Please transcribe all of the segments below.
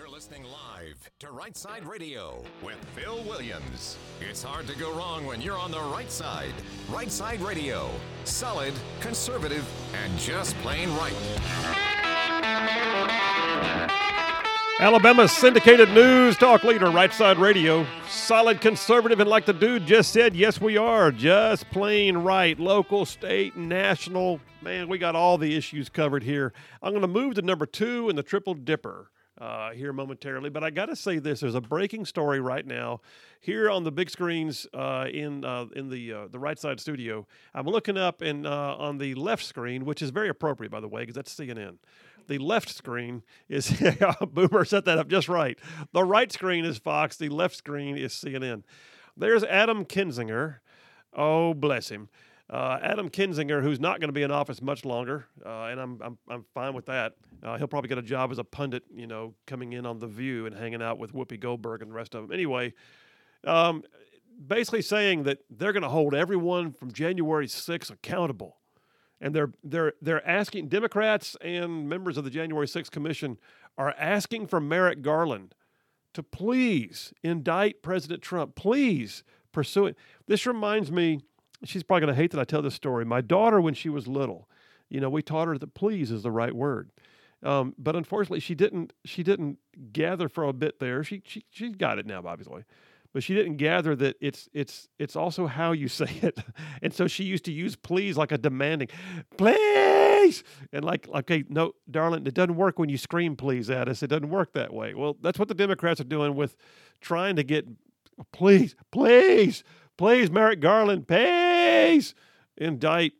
You're listening live to Right Side Radio with Phil Williams. It's hard to go wrong when you're on the right side. Right Side Radio. Solid, conservative, and just plain right. Alabama's syndicated news talk leader, Right Side Radio. Solid, conservative, and like the dude just said, yes, we are. Just plain right. Local, state, national. Man, we got all the issues covered here. I'm going to move to number 2 in the Triple Dipper here momentarily. But I got to say this. There's a breaking story right now here on the big screens in the Right Side studio. I'm looking up and on the left screen, which is very appropriate, by the way, because that's CNN. The left screen is Boomer set that up just right. The right screen is Fox. The left screen is CNN. There's Adam Kinzinger. Oh, bless him. Adam Kinzinger, who's not going to be in office much longer, and I'm fine with that. He'll probably get a job as a pundit, coming in on The View and hanging out with Whoopi Goldberg and the rest of them. Anyway, basically saying that they're going to hold everyone from January 6th accountable. And they're asking, Democrats and members of the January 6th Commission are asking for Merrick Garland to please indict President Trump. Please pursue it. This reminds me, she's probably going to hate that I tell this story. My daughter, when she was little, we taught her that please is the right word. But unfortunately, she didn't gather for a bit there. She got it now, obviously. But she didn't gather that it's also how you say it. And so she used to use please like a demanding, please. And like, okay, no, darling, it doesn't work when you scream please at us. It doesn't work that way. Well, that's what the Democrats are doing with trying to get please, Merrick Garland, please, indict,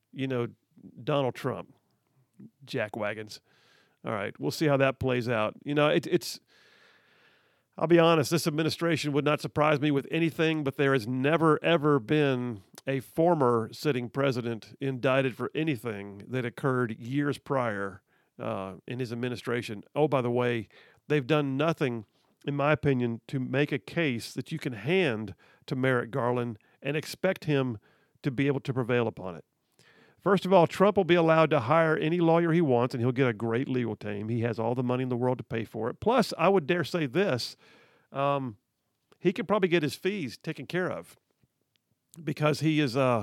Donald Trump. Jackwagons. All right, we'll see how that plays out. It's I'll be honest, this administration would not surprise me with anything, but there has never, ever been a former sitting president indicted for anything that occurred years prior in his administration. Oh, by the way, they've done nothing, in my opinion, to make a case that you can hand to Merrick Garland and expect him to be able to prevail upon it. First of all, Trump will be allowed to hire any lawyer he wants, and he'll get a great legal team. He has all the money in the world to pay for it. Plus, I would dare say this, he could probably get his fees taken care of because he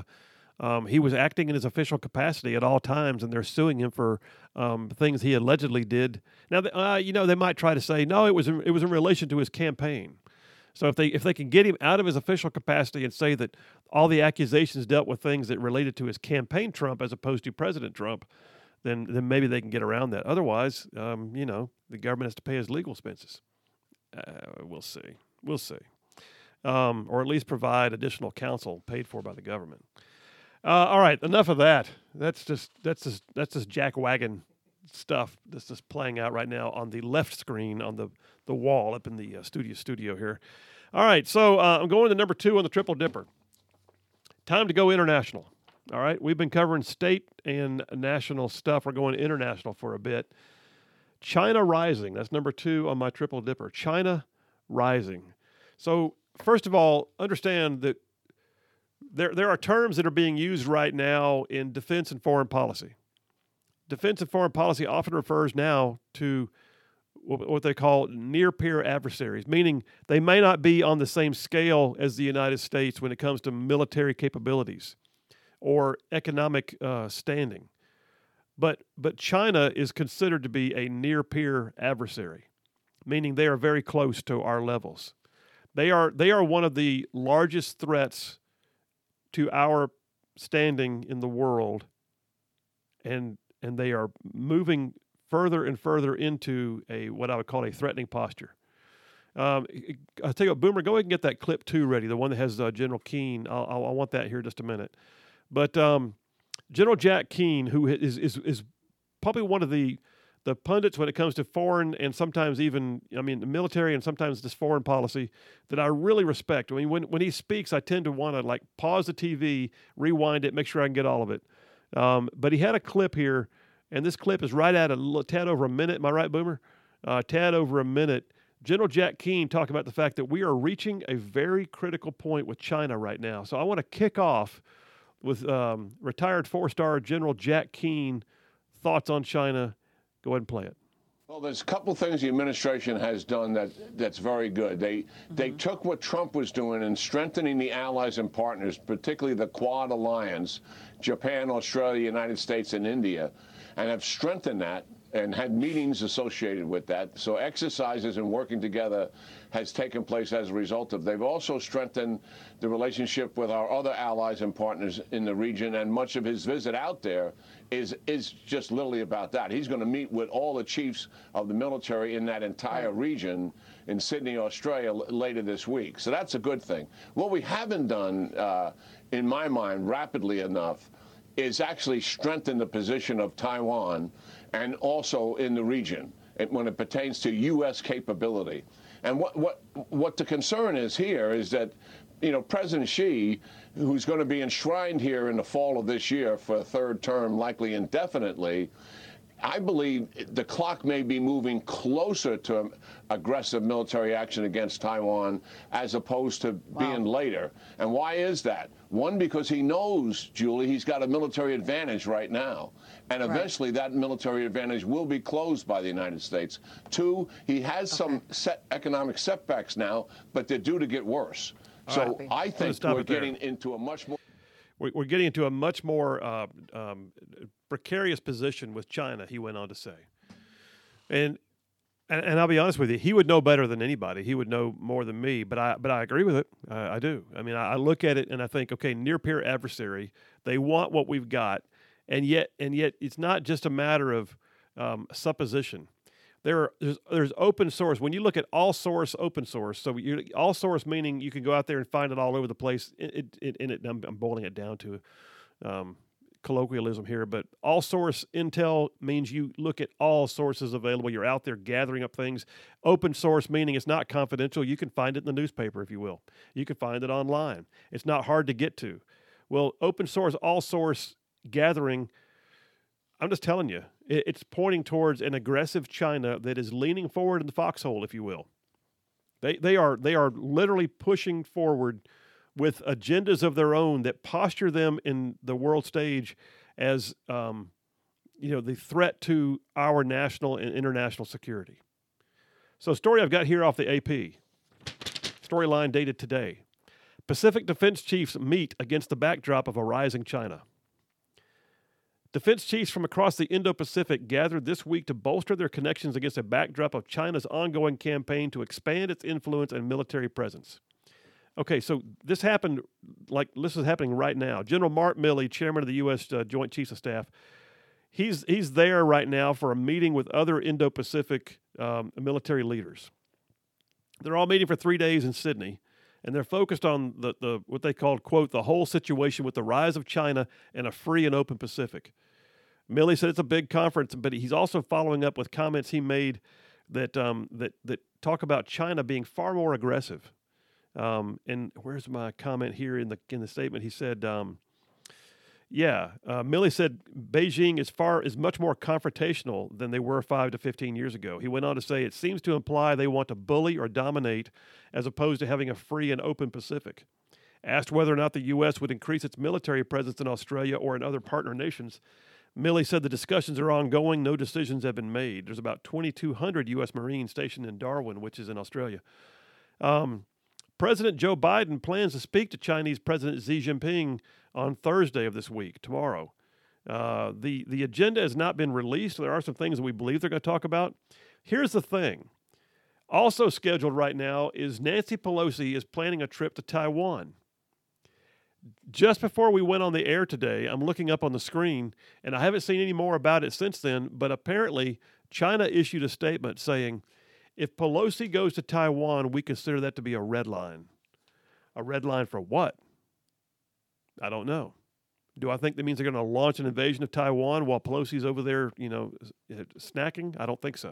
was acting in his official capacity at all times, and they're suing him for things he allegedly did. Now, they might try to say, no, it was in relation to his campaign. So if they can get him out of his official capacity and say that all the accusations dealt with things that related to his campaign Trump as opposed to President Trump, then maybe they can get around that. Otherwise, the government has to pay his legal expenses. We'll see. Or at least provide additional counsel paid for by the government. All right, enough of that. That's just jackwagon stuff that's just playing out right now on the left screen on the wall up in the studio here. All right, so I'm going to number 2 on the Triple Dipper. Time to go international. All right, we've been covering state and national stuff. We're going international for a bit. China rising. That's number 2 on my Triple Dipper. China rising. So first of all, understand that there are terms that are being used right now in defense and foreign policy. Defense and foreign policy often refers now to what they call near-peer adversaries, meaning they may not be on the same scale as the United States when it comes to military capabilities or economic standing. But China is considered to be a near-peer adversary, meaning they are very close to our levels. They are one of the largest threats to our standing in the world, and they are moving further and further into what I would call a threatening posture. I'll tell you what, Boomer, go ahead and get that clip 2 ready, the one that has General Keane. I want that here in just a minute. But General Jack Keane, who is probably one of the pundits when it comes to foreign and sometimes even, military and sometimes just foreign policy that I really respect. I mean, when he speaks, I tend to want to pause the TV, rewind it, make sure I can get all of it. But he had a clip here, and this clip is right at a tad over a minute. Am I right, Boomer? Tad over a minute. General Jack Keane talking about the fact that we are reaching a very critical point with China right now. So I want to kick off with retired 4-star General Jack Keane, thoughts on China. Go ahead and play it. Well, there's a couple things the administration has done that's very good. They took what Trump was doing and strengthening the allies and partners, particularly the Quad alliance, Japan, Australia, United States, and India, and have strengthened that and had meetings associated with that. So exercises and working together has taken place as a result of. They've also strengthened the relationship with our other allies and partners in the region, and much of his visit out there is just literally about that. He's going to meet with all the chiefs of the military in that entire region in Sydney, Australia, later this week. So that's a good thing. What we haven't done, in my mind, rapidly enough, is actually strengthen the position of Taiwan and also in the region when it pertains to U.S. capability. And what the concern is here is that, you know, President Xi, who's going to be enshrined here in the fall of this year for a third term, likely indefinitely, I believe the clock may be moving closer to aggressive military action against Taiwan as opposed to being later. And why is that? One, because he knows, Julie, he's got a military advantage right now. And eventually that military advantage will be closed by the United States. Two, he has some economic setbacks now, but they're due to get worse. So I think we're getting into a much more... We're getting into a much more precarious position with China, he went on to say. And I'll be honest with you, he would know better than anybody. He would know more than me, but I agree with it. I do. I mean, I look at it and I think, okay, near peer adversary, they want what we've got, and yet it's not just a matter of supposition. There's open source. When you look at all source, open source, so all source meaning you can go out there and find it all over the place. I'm boiling it down to colloquialism here, but all source intel means you look at all sources available. You're out there gathering up things. Open source meaning it's not confidential. You can find it in the newspaper, if you will. You can find it online. It's not hard to get to. Well, open source, all source gathering, I'm just telling you, it's pointing towards an aggressive China that is leaning forward in the foxhole, if you will. They are literally pushing forward with agendas of their own that posture them in the world stage as the threat to our national and international security. So, story I've got here off the AP. Storyline dated today. Pacific defense chiefs meet against the backdrop of a rising China. Defense chiefs from across the Indo-Pacific gathered this week to bolster their connections against a backdrop of China's ongoing campaign to expand its influence and military presence. Okay, so this is happening right now. General Mark Milley, chairman of the U.S. Joint Chiefs of Staff, he's there right now for a meeting with other Indo-Pacific military leaders. They're all meeting for 3 days in Sydney, and they're focused on the what they called, quote, the whole situation with the rise of China and a free and open Pacific. Milley said it's a big conference, but he's also following up with comments he made that talk about China being far more aggressive. And where's my comment here in the statement? He said, Milley said Beijing is much more confrontational than they were 5 to 15 years ago. He went on to say it seems to imply they want to bully or dominate as opposed to having a free and open Pacific. Asked whether or not the U.S. would increase its military presence in Australia or in other partner nations, Milley said the discussions are ongoing. No decisions have been made. There's about 2,200 U.S. Marines stationed in Darwin, which is in Australia. President Joe Biden plans to speak to Chinese President Xi Jinping on Thursday of this week, tomorrow. The agenda has not been released. There are some things that we believe they're going to talk about. Here's the thing. Also scheduled right now is Nancy Pelosi is planning a trip to Taiwan. Just before we went on the air today, I'm looking up on the screen, and I haven't seen any more about it since then, but apparently China issued a statement saying, if Pelosi goes to Taiwan, we consider that to be a red line. A red line for what? I don't know. Do I think that means they're going to launch an invasion of Taiwan while Pelosi's over there, snacking? I don't think so.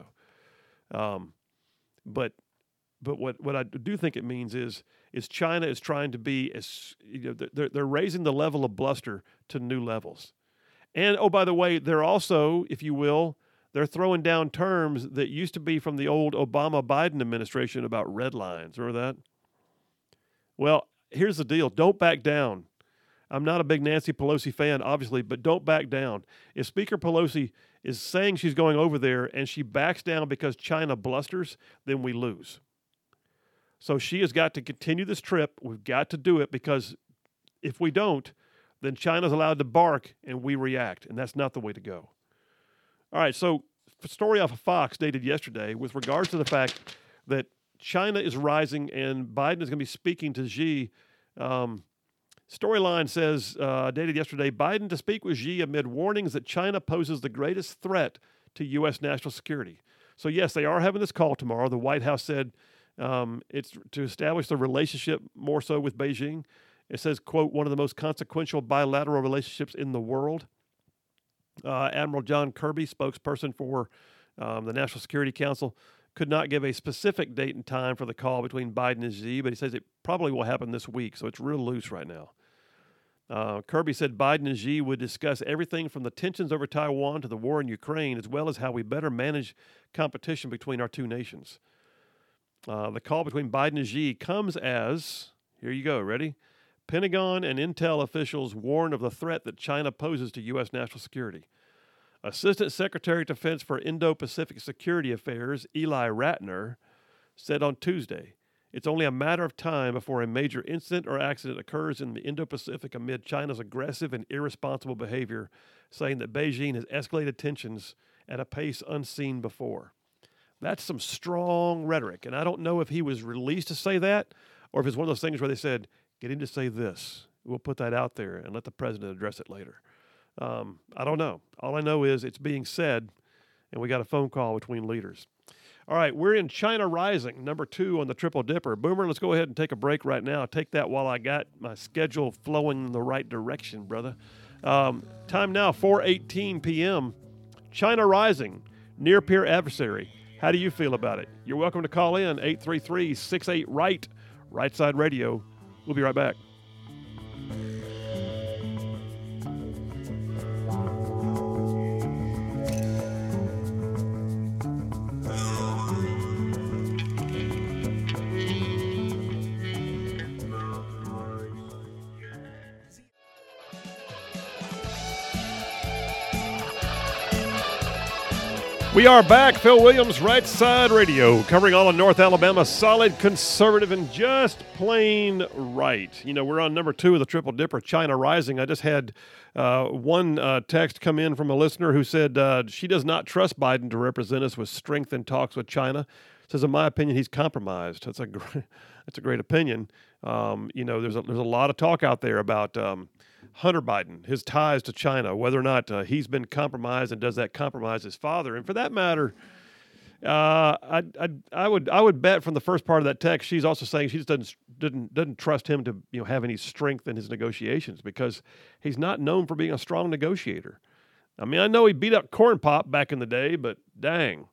But what I do think it means is China is trying to be they're raising the level of bluster to new levels. And oh, by the way, they're also, if you will, they're throwing down terms that used to be from the old Obama-Biden administration about red lines. Remember that? Well, here's the deal. Don't back down. I'm not a big Nancy Pelosi fan, obviously, but don't back down. If Speaker Pelosi is saying she's going over there and she backs down because China blusters, then we lose. So she has got to continue this trip. We've got to do it because if we don't, then China's allowed to bark and we react, and that's not the way to go. All right, so a story off of Fox dated yesterday with regards to the fact that China is rising and Biden is going to be speaking to Xi. Storyline says, dated yesterday, Biden to speak with Xi amid warnings that China poses the greatest threat to U.S. national security. So, yes, they are having this call tomorrow. The White House said it's to establish the relationship more so with Beijing. It says, quote, one of the most consequential bilateral relationships in the world. Admiral John Kirby, spokesperson for the National Security Council, could not give a specific date and time for the call between Biden and Xi, but he says it probably will happen this week, so it's real loose right now. Kirby said Biden and Xi would discuss everything from the tensions over Taiwan to the war in Ukraine, as well as how we better manage competition between our two nations. The call between Biden and Xi comes as, here you go, ready? Pentagon and Intel officials warn of the threat that China poses to U.S. national security. Assistant Secretary of Defense for Indo-Pacific Security Affairs, Eli Ratner, said on Tuesday, it's only a matter of time before a major incident or accident occurs in the Indo-Pacific amid China's aggressive and irresponsible behavior, saying that Beijing has escalated tensions at a pace unseen before. That's some strong rhetoric, and I don't know if he was released to say that or if it's one of those things where they said, get him to say this. We'll put that out there and let the president address it later. I don't know. All I know is it's being said, and we got a phone call between leaders. All right, we're in China Rising, number 2 on the Triple Dipper. Boomer, let's go ahead and take a break right now. Take that while I got my schedule flowing in the right direction, brother. Time now, 4:18 p.m. China Rising, near-peer adversary. How do you feel about it? You're welcome to call in, 833-68-RIGHT, Right Side Radio. We'll be right back. We are back. Phil Williams, Right Side Radio, covering all of North Alabama, solid, conservative, and just plain right. You know, we're on number 2 of the Triple Dipper, China Rising. I just had one text come in from a listener who said she does not trust Biden to represent us with strength in talks with China. Says, in my opinion, he's compromised. That's a great opinion. You know, there's a lot of talk out there about Hunter Biden, his ties to China, whether or not he's been compromised, and does that compromise his father? And for that matter, I would bet from the first part of that text, she's also saying she just doesn't trust him to have any strength in his negotiations because he's not known for being a strong negotiator. I mean, I know he beat up Corn Pop back in the day, but dang.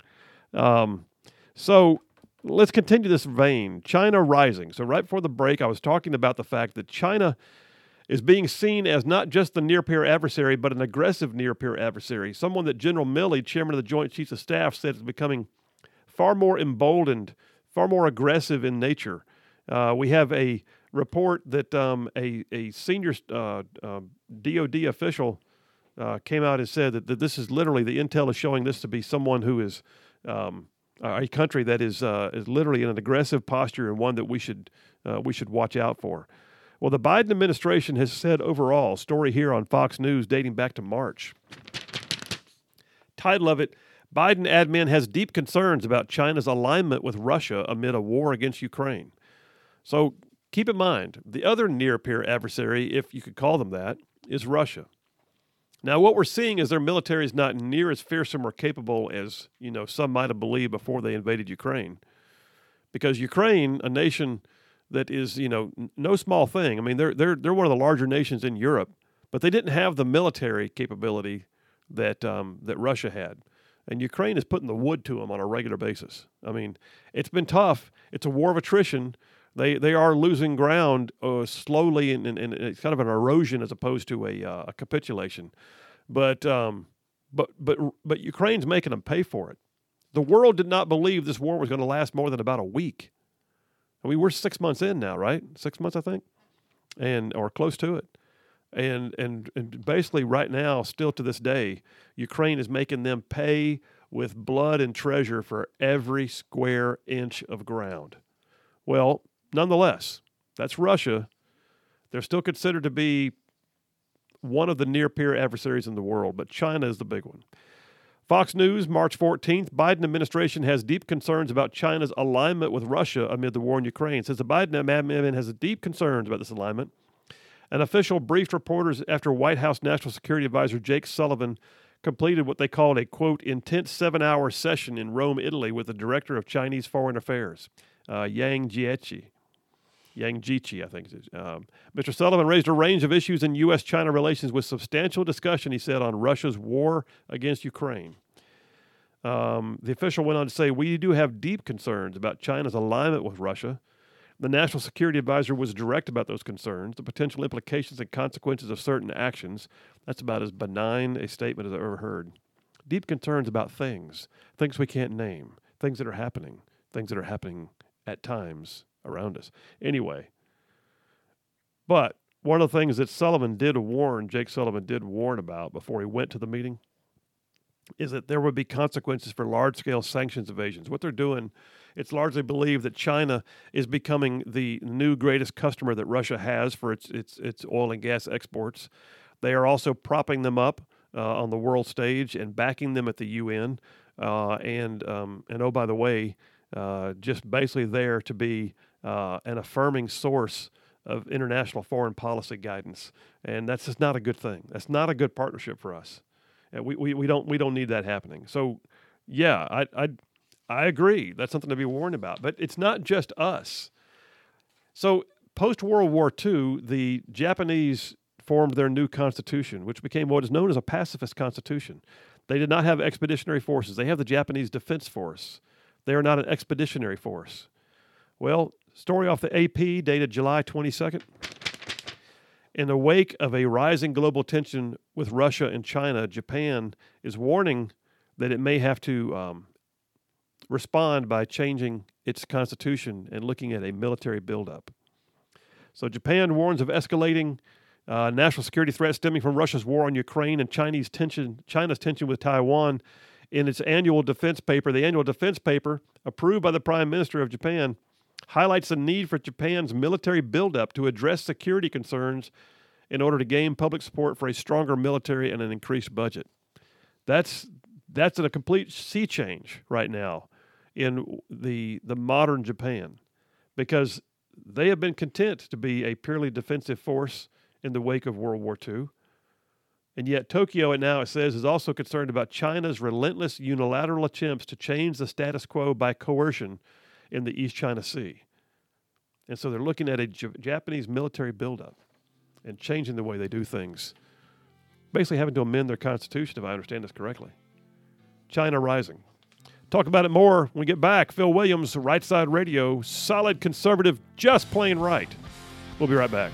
So let's continue this vein. China Rising. So right before the break, I was talking about the fact that China is being seen as not just the near-peer adversary, but an aggressive near-peer adversary, someone that General Milley, chairman of the Joint Chiefs of Staff, said is becoming far more emboldened, far more aggressive in nature. We have a report that a senior DOD official came out and said that this is literally, the intel is showing this to be someone who is a country that is literally in an aggressive posture and one that we should watch out for. Well, the Biden administration has said overall, story here on Fox News dating back to March. Title of it, Biden admin has deep concerns about China's alignment with Russia amid a war against Ukraine. So keep in mind, the other near-peer adversary, if you could call them that, is Russia. Now, what we're seeing is their military is not near as fearsome or capable as, some might have believed before they invaded Ukraine. Because Ukraine, a nation that is, no small thing. I mean, they're one of the larger nations in Europe, but they didn't have the military capability that that Russia had, and Ukraine is putting the wood to them on a regular basis. I mean, it's been tough. It's a war of attrition. They are losing ground slowly, and it's kind of an erosion as opposed to a capitulation. But Ukraine's making them pay for it. The world did not believe this war was going to last more than about a week. I mean, we're 6 months in now, right? 6 months, I think, or close to it. And basically right now, still to this day, Ukraine is making them pay with blood and treasure for every square inch of ground. Well, nonetheless, that's Russia. They're still considered to be one of the near-peer adversaries in the world, but China is the big one. Fox News, March 14th, Biden administration has deep concerns about China's alignment with Russia amid the war in Ukraine. It says the Biden administration has deep concerns about this alignment. An official briefed reporters after White House National Security Advisor Jake Sullivan completed what they called a, quote, intense 7-hour session in Rome, Italy with the director of Chinese Foreign Affairs, Yang Jiechi, I think it is. Mr. Sullivan raised a range of issues in U.S.-China relations with substantial discussion, he said, on Russia's war against Ukraine. The official went on to say, we do have deep concerns about China's alignment with Russia. The National Security Advisor was direct about those concerns, the potential implications and consequences of certain actions. That's about as benign a statement as I've ever heard. Deep concerns about things we can't name, things that are happening at times around us. Anyway, but one of the things that Jake Sullivan did warn about before he went to the meeting is that there would be consequences for large-scale sanctions evasions. What they're doing, it's largely believed that China is becoming the new greatest customer that Russia has for its oil and gas exports. They are also propping them up on the world stage and backing them at the UN. And oh, by the way, just basically there to be an affirming source of international foreign policy guidance. And that's just not a good thing. That's not a good partnership for us. We don't need that happening. So, yeah, I agree. That's something to be warned about. But it's not just us. So, post-World War II, the Japanese formed their new constitution, which became what is known as a pacifist constitution. They did not have expeditionary forces. They have the Japanese Defense Force. They are not an expeditionary force. Well, story off the AP dated July 22nd. In the wake of a rising global tension with Russia and China, Japan is warning that it may have to respond by changing its constitution and looking at a military buildup. So Japan warns of escalating national security threats stemming from Russia's war on Ukraine and China's tension with Taiwan. In its annual defense paper, the annual defense paper, approved by the Prime Minister of Japan, highlights the need for Japan's military buildup to address security concerns in order to gain public support for a stronger military and an increased budget. That's a complete sea change right now in the modern Japan, because they have been content to be a purely defensive force in the wake of World War II. And yet Tokyo, it says, is also concerned about China's relentless unilateral attempts to change the status quo by coercion in the East China Sea. And so they're looking at a Japanese military buildup and changing the way they do things, basically having to amend their constitution, if I understand this correctly. China rising. Talk about it more when we get back. Phil Williams, Right Side Radio, solid conservative, just plain right. We'll be right back.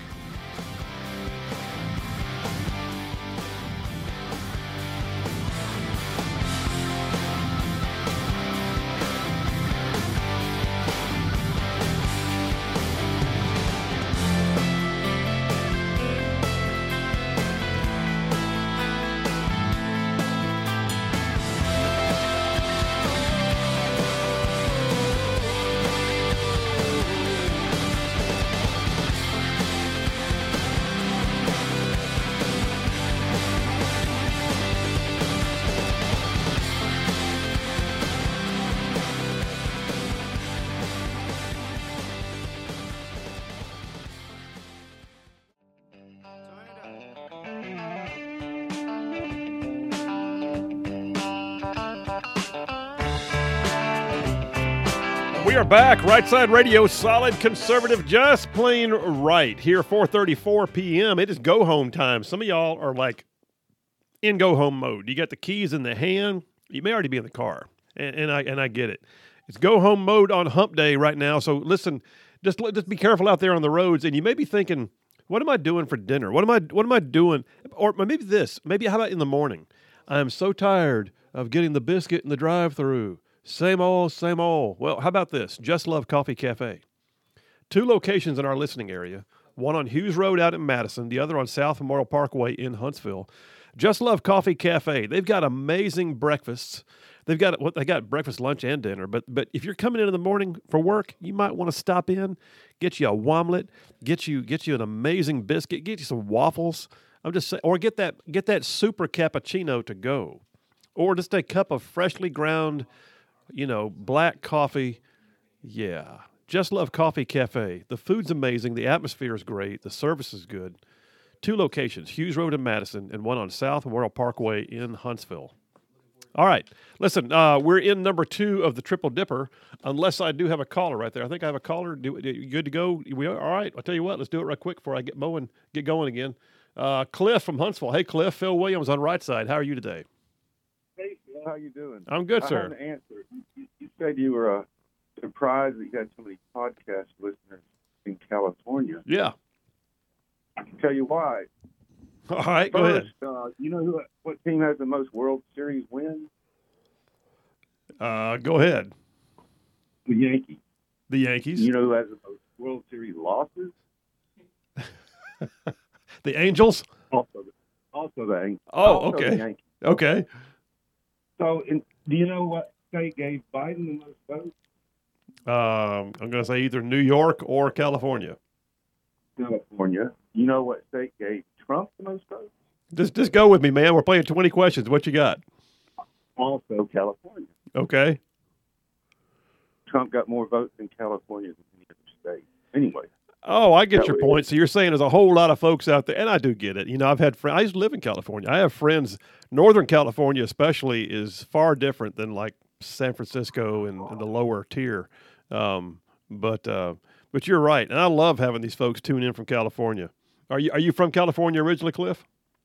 We are back. Right Side Radio, solid conservative, just plain right. Here, 4:34 p.m. It is go home time. Some of y'all are like in go home mode. You got the keys in the hand. You may already be in the car, and I get it. It's go home mode on Hump Day right now. So listen, just be careful out there on the roads. And you may be thinking, what am I doing for dinner? What am I doing? Or maybe this. Maybe how about in the morning? I am so tired of getting the biscuit in the drive-thru. Same old, same old. Well, how about this? Just Love Coffee Cafe. 2 locations in our listening area. one on Hughes Road out in Madison, the other on South Memorial Parkway in Huntsville. Just Love Coffee Cafe. They've got amazing breakfasts. They got breakfast, lunch, and dinner. But if you're coming in the morning for work, you might want to stop in, get you a omelet, get you an amazing biscuit, get you some waffles. I'm just saying, or get that super cappuccino to go, or just a cup of freshly ground, black coffee. Yeah, Just Love Coffee Cafe. The food's amazing. The atmosphere is great. The service is good. 2 locations, Hughes Road in Madison, and one on South Memorial Parkway in Huntsville. All right. Listen, we're in number 2 of the Triple Dipper, unless I do have a caller right there. I think I have a caller. You good to go? We are? All right. I'll tell you what. Let's do it right quick before I get going again. Cliff from Huntsville. Hey, Cliff. Phil Williams on Right Side. How are you today? Hey, Phil. How you doing? I'm good, sir. I have an answer. You said you were surprised that you had so many podcast listeners in California. Yeah. I can tell you why. All right, go ahead. You know what team has the most World Series wins? Go ahead. The Yankees. The Yankees. You know who has the most World Series losses? The Angels. Also the Yankees. Oh, okay. The Yankees. Okay. So, do you know what state gave Biden the most votes? I'm going to say either New York or California. California. You know what state gave Trump the most votes? Just go with me, man. We're playing 20 questions. What you got? Also California. Okay. Trump got more votes in California than any other state. Anyway. Oh, I get your point. So you're saying there's a whole lot of folks out there, and I do get it. I've had friends. I used to live in California. I have friends. Northern California, especially, is far different than like San Francisco and the lower tier. But you're right, and I love having these folks tune in from California. Are you from California originally, Cliff?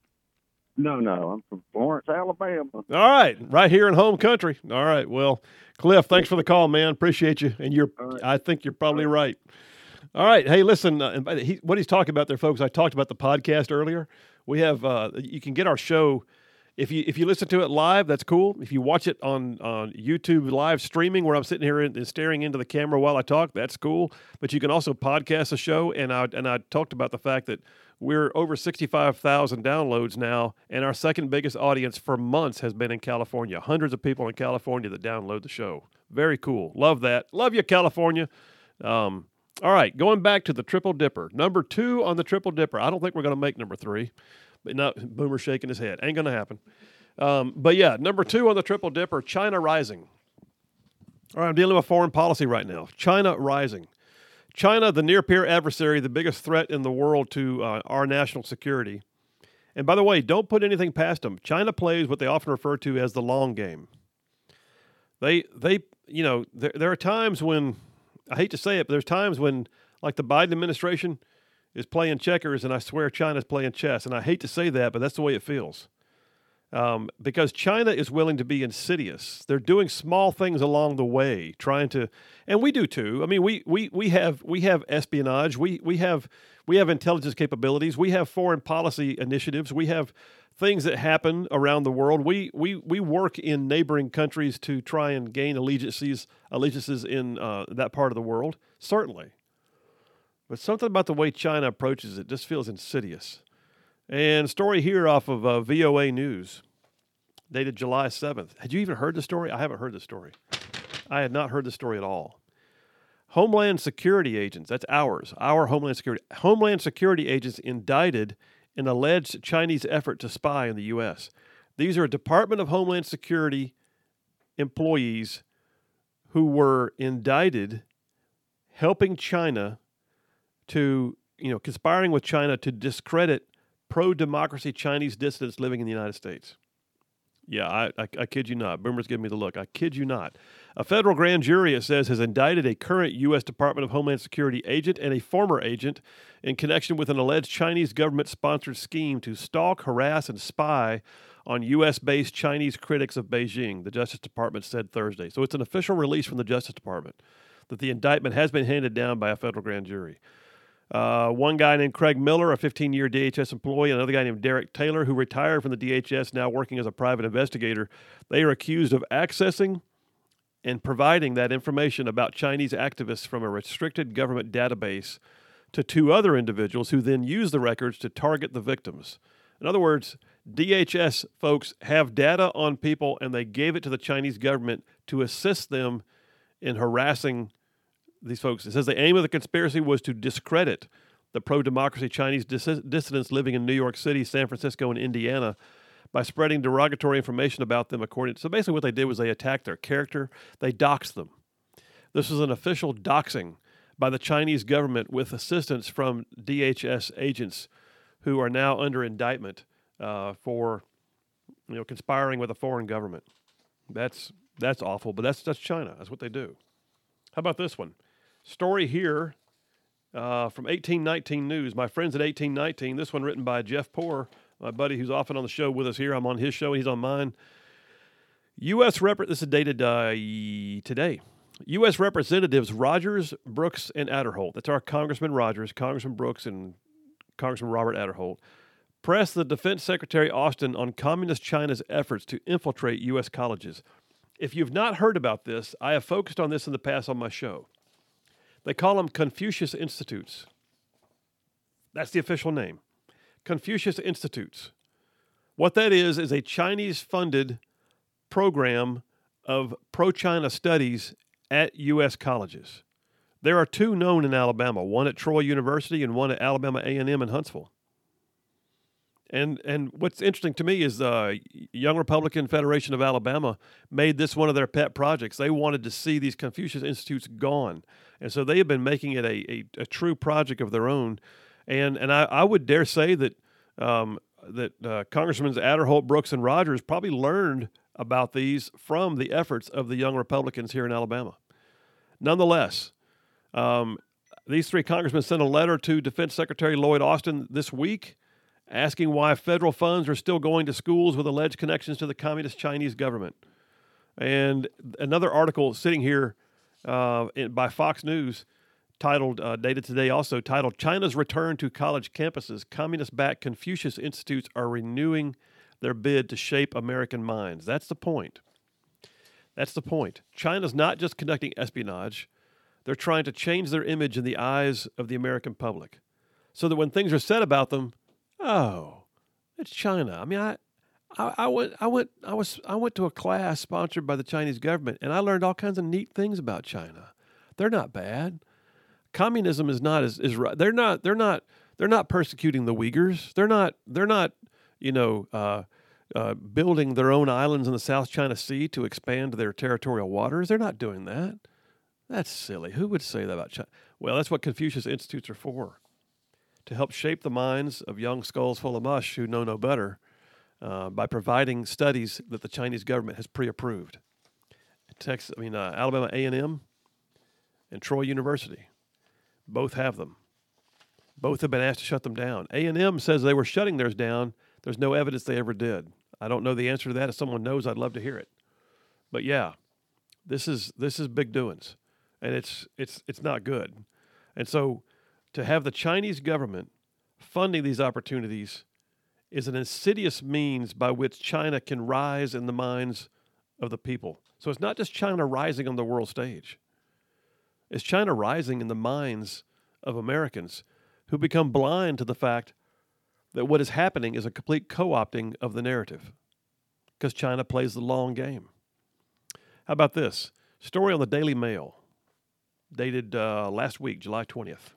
No, I'm from Florence, Alabama. All right, right here in home country. All right, well, Cliff, thanks for the call, man. Appreciate you, and I think you're probably right. All right, hey, listen, what he's talking about there, folks. I talked about the podcast earlier. We have you can get our show. If you listen to it live, that's cool. If you watch it on YouTube live streaming, where I'm sitting here and staring into the camera while I talk, that's cool. But you can also podcast the show, and I talked about the fact that we're over 65,000 downloads now, and our second biggest audience for months has been in California. Hundreds of people in California that download the show. Very cool. Love that. Love you, California. All right, going back to the Triple Dipper. Number 2 on the Triple Dipper. I don't think we're going to make number 3. But no, Boomer's shaking his head. Ain't going to happen. But yeah, number 2 on the Triple Dipper, China rising. All right, I'm dealing with foreign policy right now. China rising. China, the near-peer adversary, the biggest threat in the world to our national security. And by the way, don't put anything past them. China plays what they often refer to as the long game. There are times when, I hate to say it, but there's times when, like the Biden administration is playing checkers, and I swear China's playing chess. And I hate to say that, but that's the way it feels. Because China is willing to be insidious. They're doing small things along the way, trying to, and we do too. I mean, we have espionage. We have intelligence capabilities. We have foreign policy initiatives. We have things that happen around the world. We work in neighboring countries to try and gain allegiances in that part of the world, certainly. But something about the way China approaches it just feels insidious. And story here off of VOA News, dated July 7th. Had you even heard the story? I haven't heard the story. I had not heard the story at all. Homeland Security agents, that's our Homeland Security. Homeland Security agents indicted in alleged Chinese effort to spy in the U.S. These are Department of Homeland Security employees who were indicted helping China to, conspiring with China to discredit pro-democracy Chinese dissidents living in the United States. Yeah, I kid you not. Boomer's giving me the look. I kid you not. A federal grand jury, it says, has indicted a current U.S. Department of Homeland Security agent and a former agent in connection with an alleged Chinese government-sponsored scheme to stalk, harass, and spy on U.S.-based Chinese critics of Beijing, the Justice Department said Thursday. So it's an official release from the Justice Department that the indictment has been handed down by a federal grand jury. One guy named Craig Miller, a 15-year DHS employee, and another guy named Derek Taylor, who retired from the DHS, now working as a private investigator. They are accused of accessing and providing that information about Chinese activists from a restricted government database to 2 other individuals who then used the records to target the victims. In other words, DHS folks have data on people, and they gave it to the Chinese government to assist them in harassing these folks. It says the aim of the conspiracy was to discredit the pro-democracy Chinese dissidents living in New York City, San Francisco, and Indiana by spreading derogatory information about them. So basically what they did was they attacked their character. They doxed them. This was an official doxing by the Chinese government with assistance from DHS agents who are now under indictment for conspiring with a foreign government. That's awful, but that's China. That's what they do. How about this one? Story here from 1819 News. My friends at 1819, this one written by Jeff Poor, my buddy who's often on the show with us here. I'm on his show, he's on mine. This is dated today. U.S. Representatives Rogers, Brooks, and Aderholt. That's our Congressman Rogers, Congressman Brooks, and Congressman Robert Aderholt. Pressed the Defense Secretary Austin on Communist China's efforts to infiltrate U.S. colleges. If you've not heard about this, I have focused on this in the past on my show. They call them Confucius Institutes. That's the official name. Confucius Institutes. What that is a Chinese-funded program of pro-China studies at U.S. colleges. There are 2 known in Alabama, one at Troy University and one at Alabama A&M in Huntsville. And what's interesting to me is Young Republican Federation of Alabama made this one of their pet projects. They wanted to see these Confucius Institutes gone. And so they have been making it a true project of their own. And I would dare say that Congressmen Aderholt, Brooks, and Rogers probably learned about these from the efforts of the Young Republicans here in Alabama. Nonetheless, these 3 congressmen sent a letter to Defense Secretary Lloyd Austin this week asking why federal funds are still going to schools with alleged connections to the Communist Chinese government. And another article sitting here by Fox News titled, dated today also, titled, China's Return to College Campuses. Communist-backed Confucius Institutes are renewing their bid to shape American minds. That's the point. That's the point. China's not just conducting espionage. They're trying to change their image in the eyes of the American public so that when things are said about them, oh, it's China. I mean, I went to a class sponsored by the Chinese government, and I learned all kinds of neat things about China. They're not bad. Communism is not is right. They're not persecuting the Uyghurs. They're not building their own islands in the South China Sea to expand their territorial waters. They're not doing that. That's silly. Who would say that about China? Well, that's what Confucius Institutes are for, to help shape the minds of young skulls full of mush who know no better by providing studies that the Chinese government has pre-approved. Alabama A&M and Troy University, both have them. Both have been asked to shut them down. A&M says they were shutting theirs down. There's no evidence they ever did. I don't know the answer to that. If someone knows, I'd love to hear it. But yeah, this is big doings, and it's not good. And so to have the Chinese government funding these opportunities is an insidious means by which China can rise in the minds of the people. So it's not just China rising on the world stage. It's China rising in the minds of Americans who become blind to the fact that what is happening is a complete co-opting of the narrative because China plays the long game. How about this? Story on the Daily Mail, dated last week, July 20th.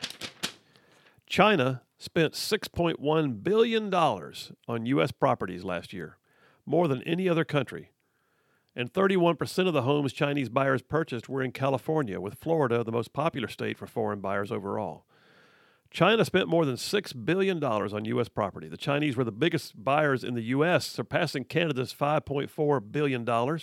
China spent $6.1 billion on U.S. properties last year, more than any other country. And 31% of the homes Chinese buyers purchased were in California, with Florida the most popular state for foreign buyers overall. China spent more than $6 billion on U.S. property. The Chinese were the biggest buyers in the U.S., surpassing Canada's $5.4 billion.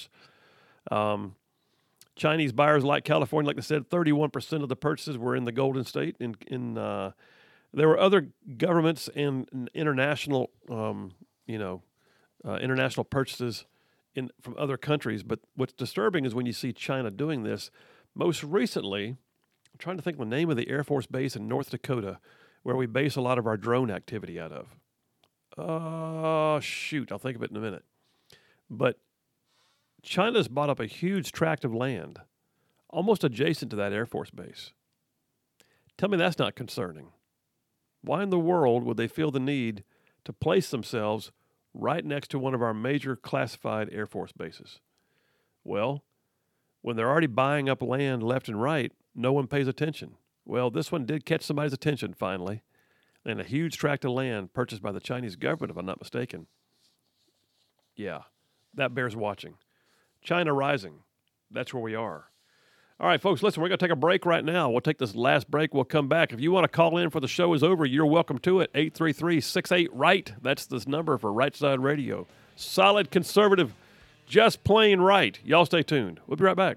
Chinese buyers like California, like I said, 31% of the purchases were in the Golden State. There were other governments and international, international purchases from other countries. But what's disturbing is when you see China doing this. Most recently, I'm trying to think of the name of the Air Force base in North Dakota, where we base a lot of our drone activity out of. I'll think of it in a minute. But China's bought up a huge tract of land, almost adjacent to that Air Force base. Tell me that's not concerning. Why in the world would they feel the need to place themselves right next to one of our major classified Air Force bases? Well, when they're already buying up land left and right, no one pays attention. Well, this one did catch somebody's attention finally, and a huge tract of land purchased by the Chinese government, if I'm not mistaken. Yeah, that bears watching. China rising. That's where we are. All right, folks, listen, we're going to take a break right now. We'll take this last break. We'll come back. If you want to call in before the show is over, you're welcome to it. 833-68-RIGHT. That's this number for Right Side Radio. Solid, conservative, just plain right. Y'all stay tuned. We'll be right back.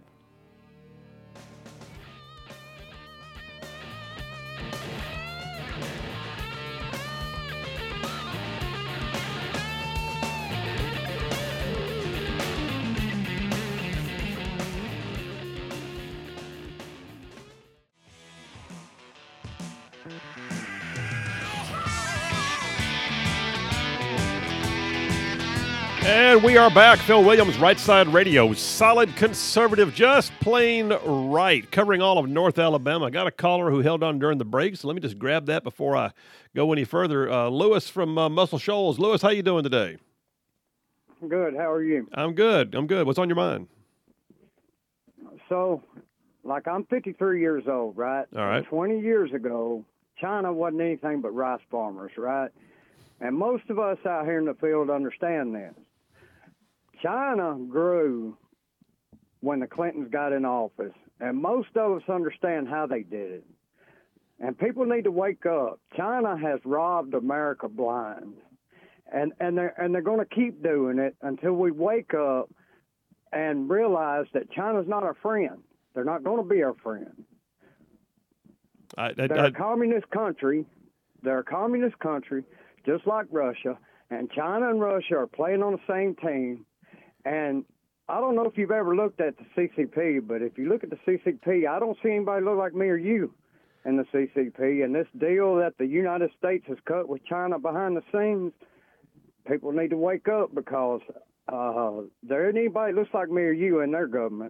And we are back. Phil Williams, Right Side Radio. Solid conservative, just plain right. Covering all of North Alabama. I got a caller who held on during the break, so let me just grab that before I go any further. Lewis from Muscle Shoals. Lewis, how you doing today? Good. How are you? I'm good. What's on your mind? So, I'm 53 years old, right? All right. 20 years ago, China wasn't anything but rice farmers, right? And most of us out here in the field understand this. China grew when the Clintons got in office, and most of us understand how they did it. And people need to wake up. China has robbed America blind, and they're going to keep doing it until we wake up and realize that China's not our friend. They're not going to be our friend. They're a communist country. They're a communist country, just like Russia, and China and Russia are playing on the same team. And I don't know if you've ever looked at the CCP, but if you look at the CCP, I don't see anybody look like me or you in the CCP. And this deal that the United States has cut with China behind the scenes, people need to wake up because there ain't anybody that looks like me or you in their government.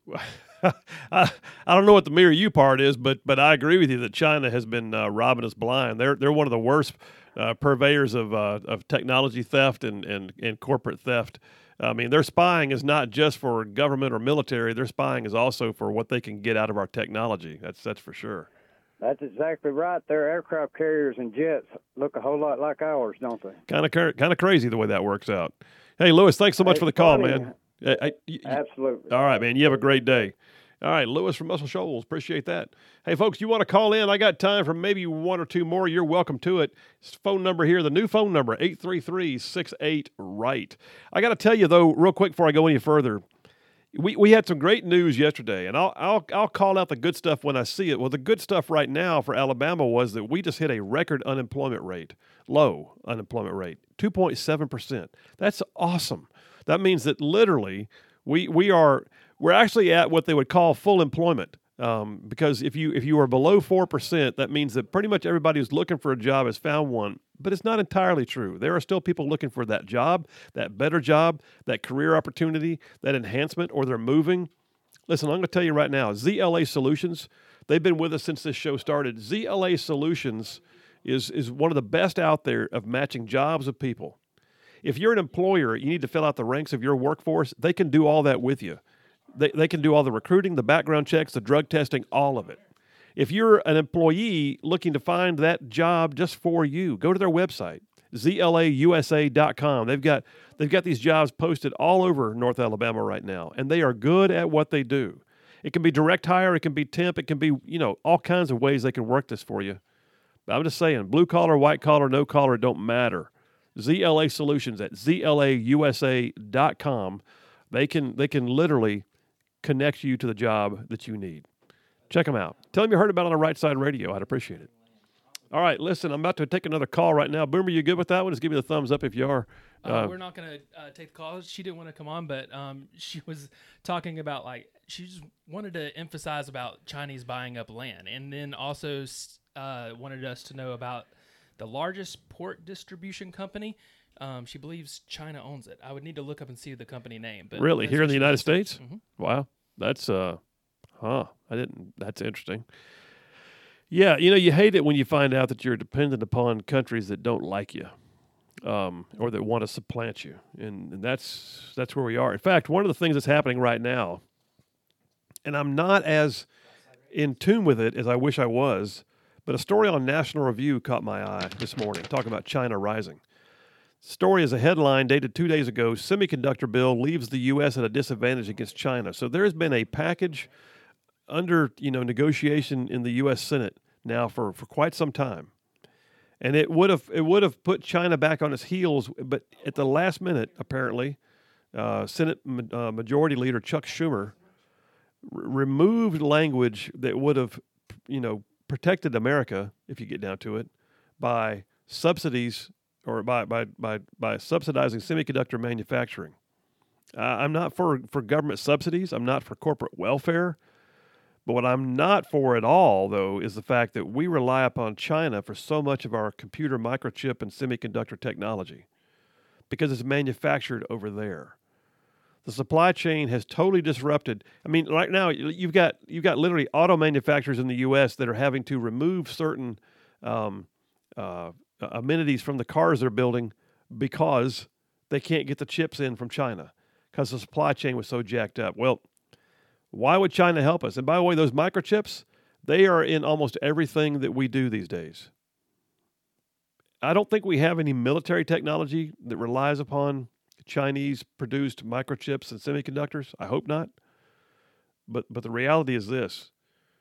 I don't know what the me or you part is, but I agree with you that China has been robbing us blind. They're one of the worst purveyors of technology theft and corporate theft. I mean, their spying is not just for government or military. Their spying is also for what they can get out of our technology. That's for sure. That's exactly right. Their aircraft carriers and jets look a whole lot like ours, don't they? Kind of crazy the way that works out. Hey, Lewis, thanks so much for the call, man. Absolutely. All right, man. You have a great day. All right, Lewis from Muscle Shoals. Appreciate that. Hey, folks, you want to call in? I got time for maybe one or two more. You're welcome to it. Phone number here, the new phone number, 833-68-RIGHT. I got to tell you, though, real quick before I go any further, we had some great news yesterday, and I'll call out the good stuff when I see it. Well, the good stuff right now for Alabama was that we just hit a record unemployment rate, low unemployment rate, 2.7%. That's awesome. That means that literally we're actually at what they would call full employment. Because if you are below 4%, that means that pretty much everybody who's looking for a job has found one. But it's not entirely true. There are still people looking for that job, that better job, that career opportunity, that enhancement, or they're moving. Listen, I'm going to tell you right now, ZLA Solutions, they've been with us since this show started. ZLA Solutions is one of the best out there of matching jobs with people. If you're an employer, you need to fill out the ranks of your workforce. They can do all that with you. They can do all the recruiting, the background checks, the drug testing, all of it. If you're an employee looking to find that job just for you, go to their website, zlausa.com. They've got these jobs posted all over North Alabama right now, and they are good at what they do. It can be direct hire, it can be temp, it can be, all kinds of ways they can work this for you. But I'm just saying, blue collar, white collar, no collar, it don't matter. ZLA Solutions at zlausa.com. They can literally connect you to the job that you need. Check them out. Tell them you heard about it on the Right Side Radio. I'd appreciate it. All right, listen, I'm about to take another call right now. Boomer, you good with that one? Just give me the thumbs up if you are. We're not going to take the call. She didn't want to come on, but she was talking about, she just wanted to emphasize about Chinese buying up land, and then also wanted us to know about the largest pork distribution company. She believes China owns it. I would need to look up and see the company name. But really? Here in the United States? Mm-hmm. Wow. That's, that's interesting. Yeah, you hate it when you find out that you're dependent upon countries that don't like you, or that want to supplant you, and that's where we are. In fact, one of the things that's happening right now, and I'm not as in tune with it as I wish I was, but a story on National Review caught my eye this morning, talking about China rising. Story is a headline dated 2 days ago. Semiconductor bill leaves the U.S. at a disadvantage against China. So there has been a package under negotiation in the U.S. Senate now for quite some time, and it would have put China back on its heels. But at the last minute, apparently, Senate Majority Leader Chuck Schumer removed language that would have protected America, if you get down to it, by subsidies. Or by subsidizing semiconductor manufacturing. I'm not for government subsidies. I'm not for corporate welfare. But what I'm not for at all, though, is the fact that we rely upon China for so much of our computer microchip and semiconductor technology because it's manufactured over there. The supply chain has totally disrupted. I mean, right now you've got literally auto manufacturers in the U.S. that are having to remove certain amenities from the cars they're building because they can't get the chips in from China because the supply chain was so jacked up. Well, why would China help us? And by the way, those microchips, they are in almost everything that we do these days. I don't think we have any military technology that relies upon Chinese-produced microchips and semiconductors. I hope not. But the reality is this.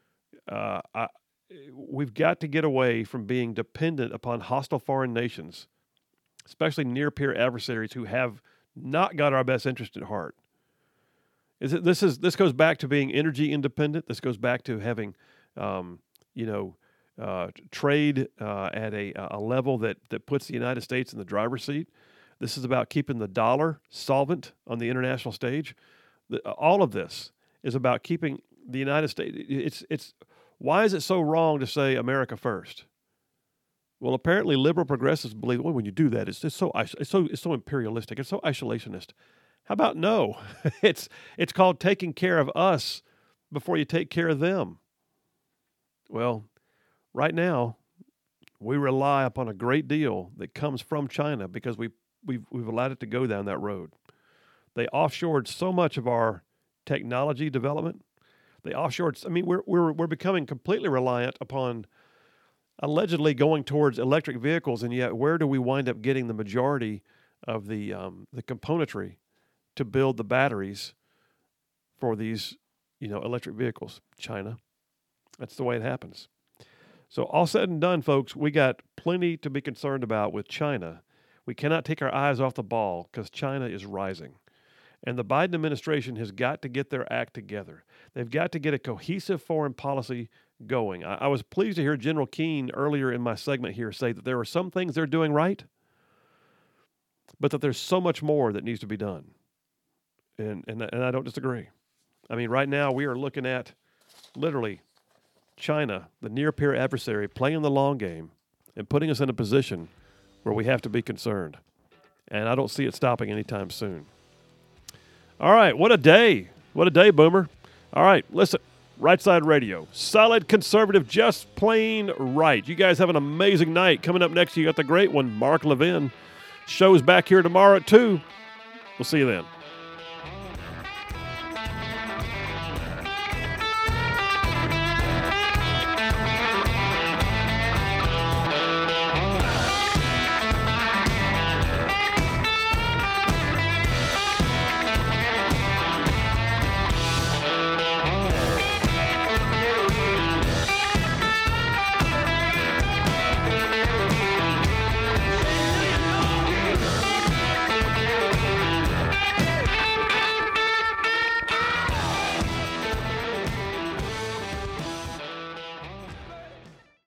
We've got to get away from being dependent upon hostile foreign nations, especially near-peer adversaries who have not got our best interest at heart. This goes back to being energy independent. This goes back to having, trade at a level that puts the United States in the driver's seat. This is about keeping the dollar solvent on the international stage. All of this is about keeping the United States. It's why is it so wrong to say America first? Well, apparently liberal progressives believe, well, when you do that, it's so imperialistic, it's so isolationist. How about no? It's called taking care of us before you take care of them. Well, right now, we rely upon a great deal that comes from China because we've allowed it to go down that road. They offshored so much of our technology development. They offshored. I mean, we're becoming completely reliant upon allegedly going towards electric vehicles, and yet where do we wind up getting the majority of the componentry to build the batteries for these electric vehicles? China. That's the way it happens. So all said and done, folks, we got plenty to be concerned about with China. We cannot take our eyes off the ball because China is rising. And the Biden administration has got to get their act together. They've got to get a cohesive foreign policy going. I was pleased to hear General Keane earlier in my segment here say that there are some things they're doing right, but that there's so much more that needs to be done. And I don't disagree. I mean, right now we are looking at literally China, the near-peer adversary, playing the long game and putting us in a position where we have to be concerned. And I don't see it stopping anytime soon. All right, what a day. What a day, Boomer. All right, listen, Right Side Radio. Solid conservative, just plain right. You guys have an amazing night. Coming up next, you got the great one, Mark Levin. Show's back here tomorrow at 2. We'll see you then.